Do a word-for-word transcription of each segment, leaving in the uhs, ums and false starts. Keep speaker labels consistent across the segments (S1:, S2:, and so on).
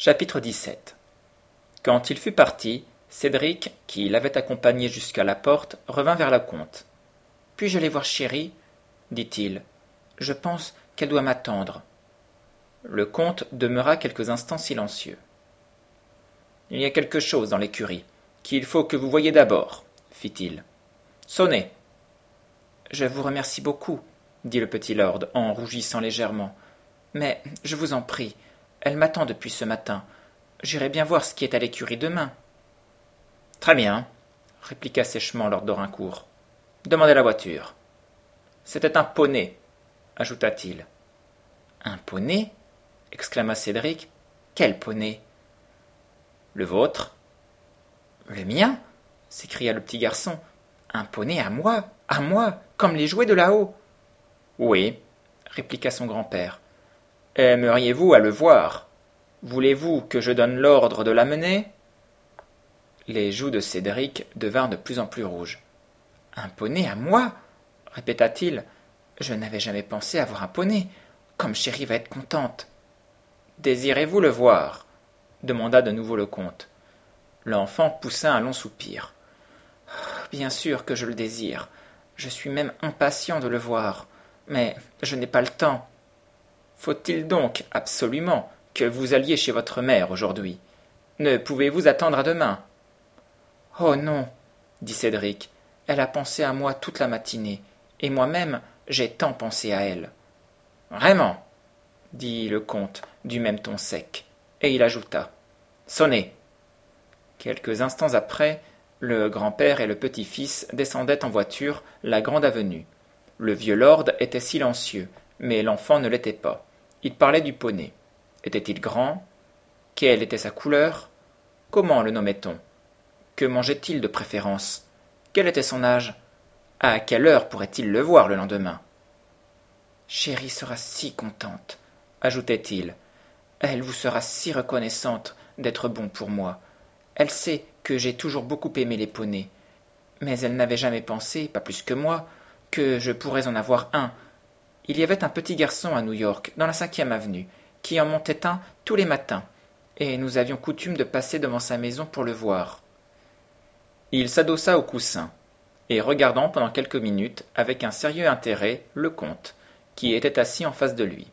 S1: Chapitre dix-sept. Quand il fut parti, Cédric, qui l'avait accompagné jusqu'à la porte, revint vers le comte. « Puis-je aller voir Chéri ?» dit-il. « Je pense qu'elle doit m'attendre. » Le comte demeura quelques instants silencieux. « Il y a quelque chose dans l'écurie qu'il faut que vous voyiez d'abord, » fit-il. « Sonnez !» « Je vous remercie beaucoup, » dit le petit lord en rougissant légèrement. « Mais, je vous en prie, elle m'attend depuis ce matin. J'irai bien voir ce qui est à l'écurie demain. »« Très bien, » répliqua sèchement lord Dorincourt. « Demandez la voiture. »« C'était un poney, » ajouta-t-il. « Un poney » exclama Cédric. « Quel poney ?»« Le vôtre. »« Le mien ?» s'écria le petit garçon. « Un poney à moi, à moi, comme les jouets de là-haut. »« Oui, » répliqua son grand-père. « Aimeriez-vous à le voir ? Voulez-vous que je donne l'ordre de l'amener ?» Les joues de Cédric devinrent de plus en plus rouges. « Un poney à moi ?» répéta-t-il. « Je n'avais jamais pensé avoir un poney. Comme Chéri va être contente. »« Désirez-vous le voir ?» demanda de nouveau le comte. L'enfant poussa un long soupir. « Bien sûr que je le désire. Je suis même impatient de le voir. Mais je n'ai pas le temps. » Faut-il donc absolument que vous alliez chez votre mère aujourd'hui ? Ne pouvez-vous attendre à demain ? Oh non, dit Cédric. Elle a pensé à moi toute la matinée, et moi-même j'ai tant pensé à elle. Vraiment, dit le comte du même ton sec, et il ajouta. Sonnez. Quelques instants après, le grand-père et le petit-fils descendaient en voiture la grande avenue. Le vieux lord était silencieux, mais l'enfant ne l'était pas. Il parlait du poney. Était-il grand ? Quelle était sa couleur ? Comment le nommait-on ? Que mangeait-il de préférence ? Quel était son âge ? À quelle heure pourrait-il le voir le lendemain ? Chéri sera si contente, ajoutait-il. Elle vous sera si reconnaissante d'être bon pour moi. Elle sait que j'ai toujours beaucoup aimé les poneys, mais elle n'avait jamais pensé, pas plus que moi, que je pourrais en avoir un. Il y avait un petit garçon à New York, dans la cinquième avenue, qui en montait un tous les matins, et nous avions coutume de passer devant sa maison pour le voir. Il s'adossa au coussin, et regardant pendant quelques minutes, avec un sérieux intérêt, le comte, qui était assis en face de lui.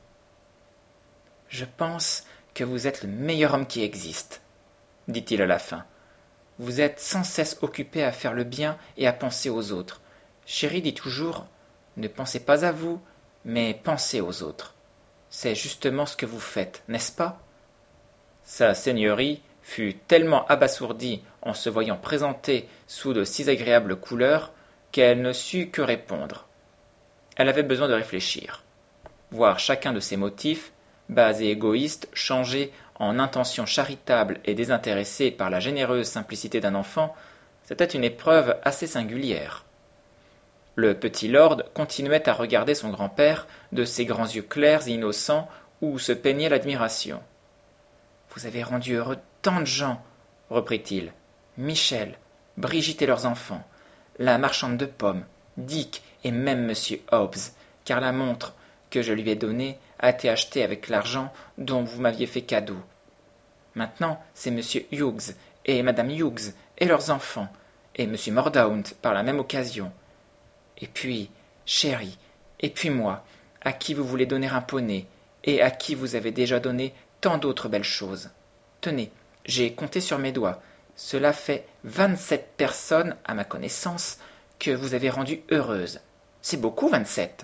S1: « Je pense que vous êtes le meilleur homme qui existe, » dit-il à la fin. « Vous êtes sans cesse occupé à faire le bien et à penser aux autres. Chéri dit toujours, ne pensez pas à vous, mais pensez aux autres. C'est justement ce que vous faites, n'est-ce pas ?» Sa seigneurie fut tellement abasourdie en se voyant présentée sous de si agréables couleurs qu'elle ne sut que répondre. Elle avait besoin de réfléchir. Voir chacun de ses motifs, bas et égoïstes, changés en intentions charitables et désintéressées par la généreuse simplicité d'un enfant, c'était une épreuve assez singulière. Le petit lord continuait à regarder son grand-père de ses grands yeux clairs et innocents où se peignait l'admiration. « Vous avez rendu heureux tant de gens, » reprit-il. « Michel, Brigitte et leurs enfants, la marchande de pommes, Dick et même monsieur Hobbs, car la montre que je lui ai donnée a été achetée avec l'argent dont vous m'aviez fait cadeau. Maintenant, c'est monsieur Hughes et madame Hughes et leurs enfants, et monsieur Mordaunt par la même occasion. Et puis, Chéri, et puis moi, à qui vous voulez donner un poney, et à qui vous avez déjà donné tant d'autres belles choses. Tenez, j'ai compté sur mes doigts. Cela fait vingt-sept personnes, à ma connaissance, que vous avez rendues heureuses. C'est beaucoup, vingt-sept.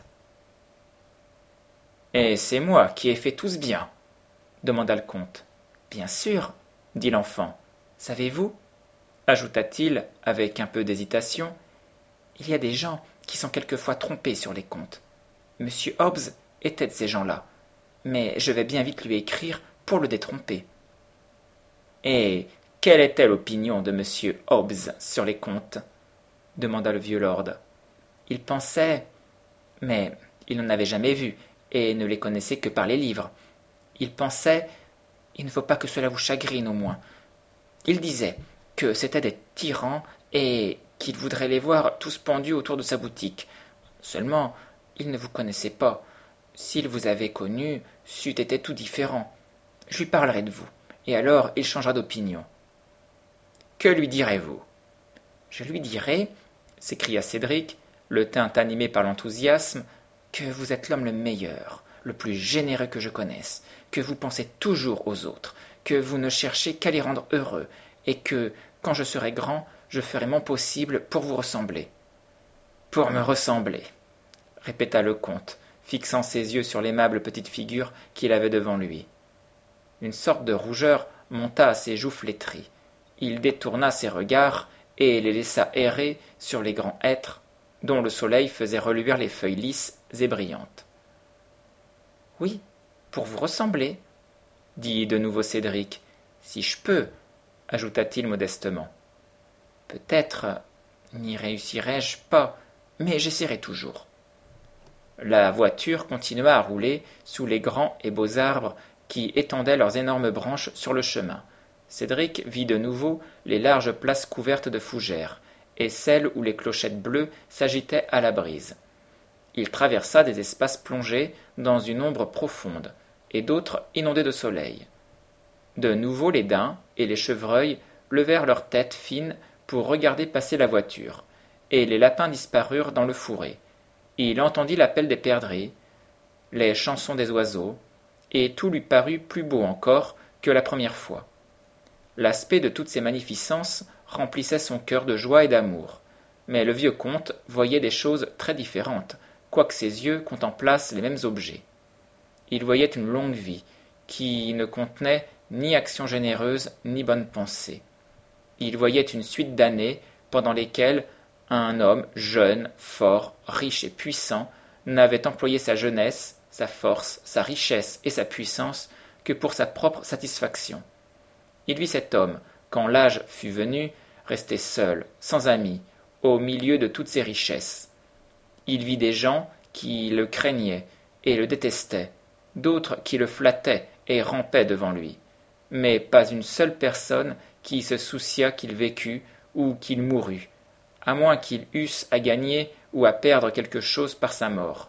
S1: Et c'est moi qui ai fait tout ce bien, demanda le comte. Bien sûr, dit l'enfant. Savez-vous, ajouta-t-il avec un peu d'hésitation, il y a des gens qui sont quelquefois trompés sur les comptes. Monsieur Hobbs était de ces gens-là, mais je vais bien vite lui écrire pour le détromper. Et quelle était l'opinion de monsieur Hobbs sur les comptes ? Demanda le vieux lord. Il pensait, mais il n'en avait jamais vu et ne les connaissait que par les livres. Il pensait, il ne faut pas que cela vous chagrine au moins. Il disait que c'étaient des tyrans et qu'il voudrait les voir tous pendus autour de sa boutique. Seulement, il ne vous connaissait pas. S'il vous avait connu, c'eût été tout différent. Je lui parlerai de vous, et alors il changera d'opinion. » « Que lui direz-vous ?»« Je lui dirai, » s'écria Cédric, le teint animé par l'enthousiasme, « que vous êtes l'homme le meilleur, le plus généreux que je connaisse, que vous pensez toujours aux autres, que vous ne cherchez qu'à les rendre heureux, et que, quand je serai grand, je ferai mon possible pour vous ressembler. »« Pour me ressembler !» répéta le comte, fixant ses yeux sur l'aimable petite figure qu'il avait devant lui. Une sorte de rougeur monta à ses joues flétries. Il détourna ses regards et les laissa errer sur les grands hêtres dont le soleil faisait reluire les feuilles lisses et brillantes. « Oui, pour vous ressembler, » dit de nouveau Cédric. « Si je peux, » ajouta-t-il modestement. « Peut-être n'y réussirai-je pas, mais j'essaierai toujours. » La voiture continua à rouler sous les grands et beaux arbres qui étendaient leurs énormes branches sur le chemin. Cédric vit de nouveau les larges places couvertes de fougères, et celles où les clochettes bleues s'agitaient à la brise. Il traversa des espaces plongés dans une ombre profonde, et d'autres inondés de soleil. De nouveau les daims et les chevreuils levèrent leurs têtes fines pour regarder passer la voiture, et les lapins disparurent dans le fourré. Il entendit l'appel des perdrix, les chansons des oiseaux, et tout lui parut plus beau encore que la première fois. L'aspect de toutes ces magnificences remplissait son cœur de joie et d'amour, mais le vieux comte voyait des choses très différentes, quoique ses yeux contemplassent les mêmes objets. Il voyait une longue vie, qui ne contenait ni action généreuse ni bonne pensée. Il voyait une suite d'années pendant lesquelles un homme jeune, fort, riche et puissant n'avait employé sa jeunesse, sa force, sa richesse et sa puissance que pour sa propre satisfaction. Il vit cet homme, quand l'âge fut venu, rester seul, sans amis, au milieu de toutes ses richesses. Il vit des gens qui le craignaient et le détestaient, d'autres qui le flattaient et rampaient devant lui, mais pas une seule personne qui se souciât qu'il vécût ou qu'il mourût, à moins qu'il eusse à gagner ou à perdre quelque chose par sa mort.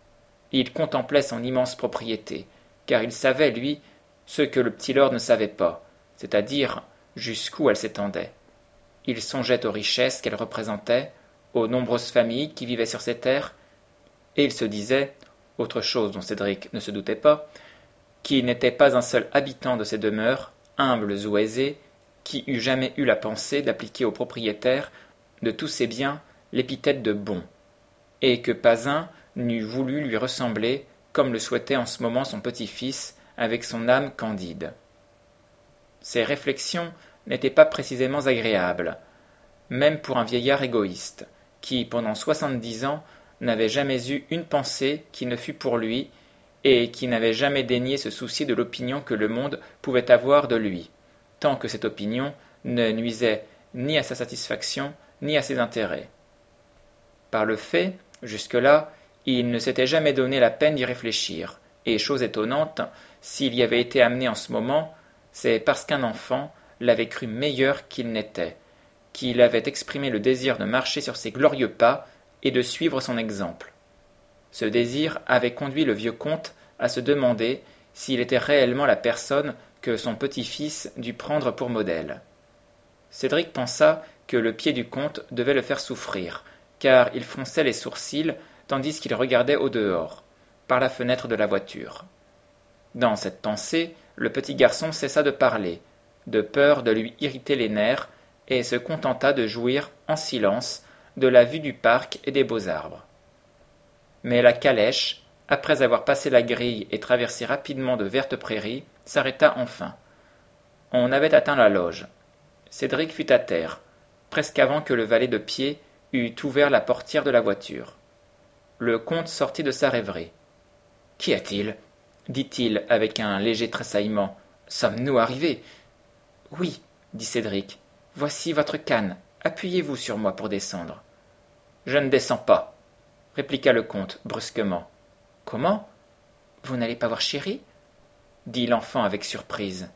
S1: Il contemplait son immense propriété, car il savait, lui, ce que le petit lord ne savait pas, c'est-à-dire jusqu'où elle s'étendait. Il songeait aux richesses qu'elle représentait, aux nombreuses familles qui vivaient sur ces terres, et il se disait, autre chose dont Cédric ne se doutait pas, qu'il n'était pas un seul habitant de ces demeures, humbles ou aisés, qui eût jamais eu la pensée d'appliquer au propriétaire de tous ses biens l'épithète de bon, et que pas un n'eût voulu lui ressembler comme le souhaitait en ce moment son petit-fils avec son âme candide. Ces réflexions n'étaient pas précisément agréables, même pour un vieillard égoïste, qui, pendant soixante-dix ans, n'avait jamais eu une pensée qui ne fût pour lui, et qui n'avait jamais daigné se soucier de l'opinion que le monde pouvait avoir de lui, tant que cette opinion ne nuisait ni à sa satisfaction, ni à ses intérêts. Par le fait, jusque-là, il ne s'était jamais donné la peine d'y réfléchir, et chose étonnante, s'il y avait été amené en ce moment, c'est parce qu'un enfant l'avait cru meilleur qu'il n'était, qu'il avait exprimé le désir de marcher sur ses glorieux pas et de suivre son exemple. Ce désir avait conduit le vieux comte à se demander s'il était réellement la personne que son petit-fils dut prendre pour modèle. Cédric pensa que le pied du comte devait le faire souffrir, car il fronçait les sourcils tandis qu'il regardait au dehors, par la fenêtre de la voiture. Dans cette pensée, le petit garçon cessa de parler, de peur de lui irriter les nerfs, et se contenta de jouir, en silence, de la vue du parc et des beaux arbres. Mais la calèche, après avoir passé la grille et traversé rapidement de vertes prairies, s'arrêta enfin. On avait atteint la loge. Cédric fut à terre, presque avant que le valet de pied eût ouvert la portière de la voiture. Le comte sortit de sa rêverie. « Qu'y a-t-il » dit-il avec un léger tressaillement. « Sommes-nous arrivés » ?»« Oui, » dit Cédric. « Voici votre canne. Appuyez-vous sur moi pour descendre. »« Je ne descends pas, » répliqua le comte brusquement. « Comment ? Vous n'allez pas voir Chéri ?» dit l'enfant avec surprise.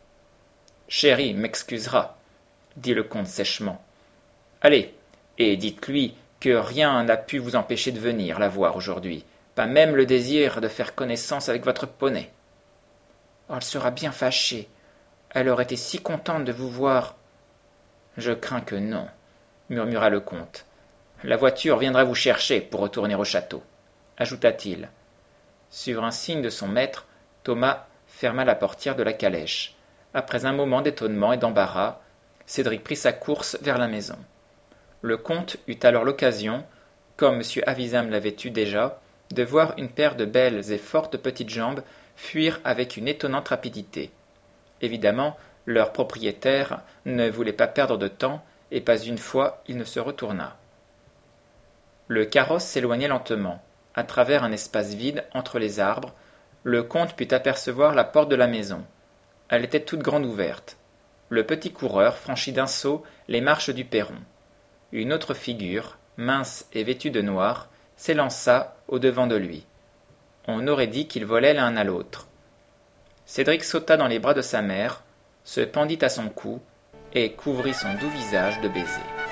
S1: « Chéri m'excusera, » dit le comte sèchement. « Allez, et dites-lui que rien n'a pu vous empêcher de venir la voir aujourd'hui, pas même le désir de faire connaissance avec votre poney. »« Oh, elle sera bien fâchée. Elle aurait été si contente de vous voir. » « Je crains que non, » murmura le comte. « La voiture viendra vous chercher pour retourner au château, » ajouta-t-il. Sur un signe de son maître, Thomas ferma la portière de la calèche. Après un moment d'étonnement et d'embarras, Cédric prit sa course vers la maison. Le comte eut alors l'occasion, comme M. Havisham l'avait eu déjà, de voir une paire de belles et fortes petites jambes fuir avec une étonnante rapidité. Évidemment, leur propriétaire ne voulait pas perdre de temps, et pas une fois il ne se retourna. Le carrosse s'éloignait lentement. À travers un espace vide entre les arbres, le comte put apercevoir la porte de la maison. Elle était toute grande ouverte. Le petit coureur franchit d'un saut les marches du perron. Une autre figure, mince et vêtue de noir, s'élança au-devant de lui. On aurait dit qu'ils volaient l'un à l'autre. Cédric sauta dans les bras de sa mère, se pendit à son cou et couvrit son doux visage de baisers.